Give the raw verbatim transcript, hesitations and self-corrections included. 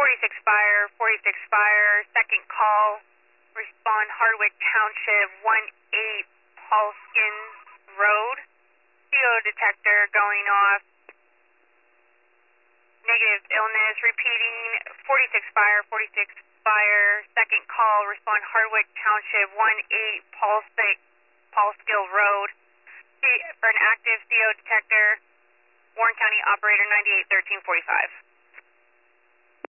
forty-six fire, forty-six fire, second call, respond Hardwick Township, one eight Paulskin Road. C O detector going off. Negative illness, repeating, forty-six fire, forty-six fire, second call, respond Hardwick Township, one eight Paulsik, Paulskill Road. For an active C O detector, Warren County Operator ninety-eight thirteen forty-five.